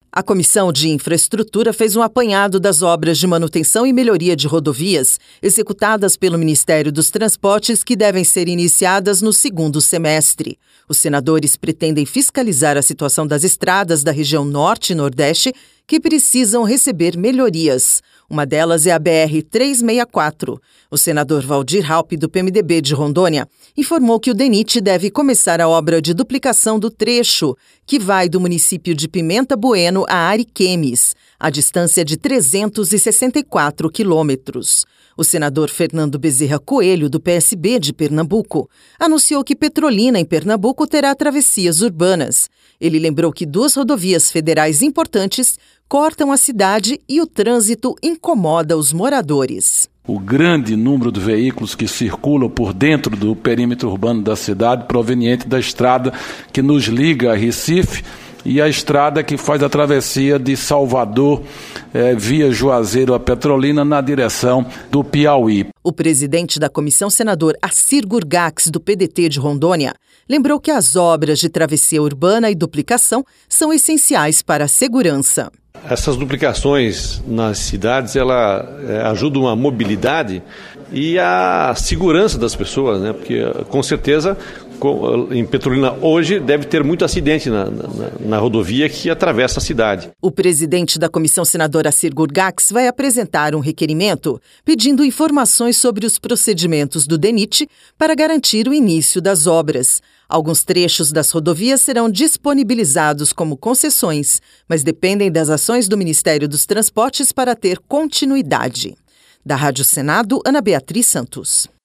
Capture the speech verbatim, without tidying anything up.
A Comissão de Infraestrutura fez um apanhado das obras de manutenção e melhoria de rodovias executadas pelo Ministério dos Transportes que devem ser iniciadas no segundo semestre. Os senadores pretendem fiscalizar a situação das estradas da região Norte e Nordeste que precisam receber melhorias. Uma delas é a B R trezentos e sessenta e quatro. O senador Waldir Raupp, do P M D B de Rondônia, informou que o DENIT deve começar a obra de duplicação do trecho, que vai do município de Pimenta Bueno a Ariquemes, a distância de trezentos e sessenta e quatro quilômetros. O senador Fernando Bezerra Coelho, do P S B de Pernambuco, anunciou que Petrolina, em Pernambuco, terá travessias urbanas. Ele lembrou que duas rodovias federais importantes cortam a cidade e o trânsito incomoda os moradores. O grande número de veículos que circulam por dentro do perímetro urbano da cidade, proveniente da estrada que nos liga a Recife, e a estrada que faz a travessia de Salvador eh, via Juazeiro a Petrolina na direção do Piauí. O presidente da comissão, senador Assir Gurgax, do P D T de Rondônia, lembrou que as obras de travessia urbana e duplicação são essenciais para a segurança. Essas duplicações nas cidades, ela é, ajudam a mobilidade e a segurança das pessoas, né? Porque com certeza em Petrolina hoje deve ter muito acidente na, na, na rodovia que atravessa a cidade. O presidente da comissão, senador Assir Gurgax, vai apresentar um requerimento pedindo informações sobre os procedimentos do DENIT para garantir o início das obras. Alguns trechos das rodovias serão disponibilizados como concessões, mas dependem das ações do Ministério dos Transportes para ter continuidade. Da Rádio Senado, Ana Beatriz Santos.